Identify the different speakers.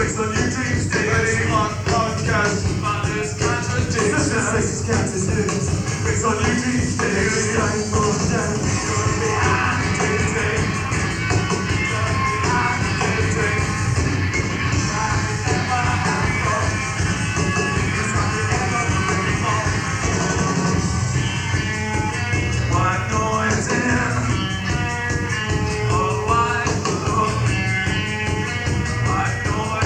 Speaker 1: Bricks on YouTube, steady on podcast. This is Cats and News. Bricks on YouTube, steady